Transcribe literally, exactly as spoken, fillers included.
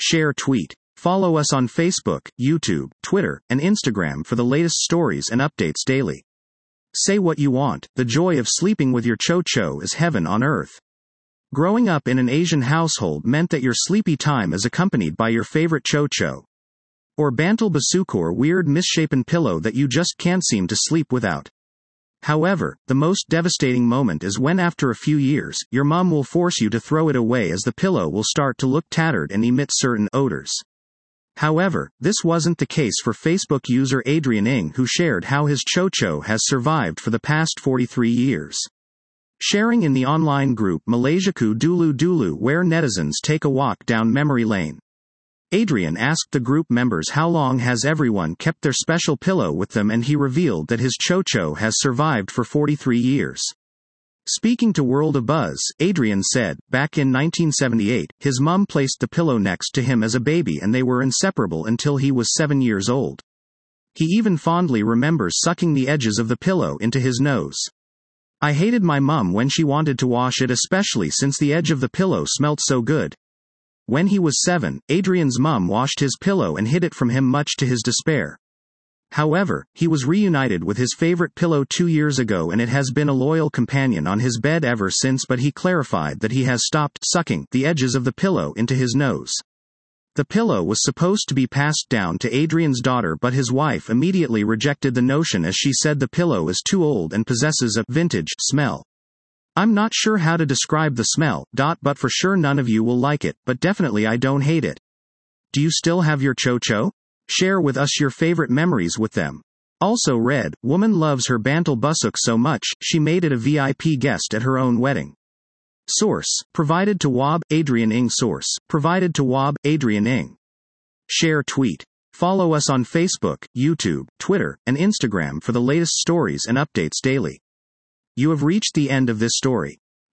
Share tweet. Follow us on Facebook, YouTube, Twitter, and Instagram for the latest stories and updates daily. Say what you want. The joy of sleeping with your cho-cho is heaven on earth. Growing up in an Asian household meant that your sleepy time is accompanied by your favorite cho-cho. Or bantal basukur, weird misshapen pillow that you just can't seem to sleep without. However, the most devastating moment is when after a few years, your mom will force you to throw it away as the pillow will start to look tattered and emit certain odors. However, this wasn't the case for Facebook user Adrian Ng, who shared how his cho-cho has survived for the past forty-three years. Sharing in the online group Malaysiaku Dulu Dulu, where netizens take a walk down memory lane. Adrian asked the group members how long has everyone kept their special pillow with them, and he revealed that his cho-cho has survived for forty-three years. Speaking to World of Buzz, Adrian said, back in nineteen seventy-eight, his mum placed the pillow next to him as a baby and they were inseparable until he was seven years old. He even fondly remembers sucking the edges of the pillow into his nose. I hated my mum when she wanted to wash it, especially since the edge of the pillow smelt so good. When he was seven, Adrian's mum washed his pillow and hid it from him, much to his despair. However, he was reunited with his favorite pillow two years ago and it has been a loyal companion on his bed ever since, but he clarified that he has stopped sucking the edges of the pillow into his nose. The pillow was supposed to be passed down to Adrian's daughter, but his wife immediately rejected the notion as she said the pillow is too old and possesses a vintage smell. I'm not sure how to describe the smell, dot, but for sure none of you will like it, but definitely I don't hate it. Do you still have your cho-cho? Share with us your favorite memories with them. Also read, woman loves her bantal busuk so much, she made it a V I P guest at her own wedding. Source, provided to W A B, Adrian Ng. Source, provided to W A B, Adrian Ng. Share tweet. Follow us on Facebook, YouTube, Twitter, and Instagram for the latest stories and updates daily. You have reached the end of this story.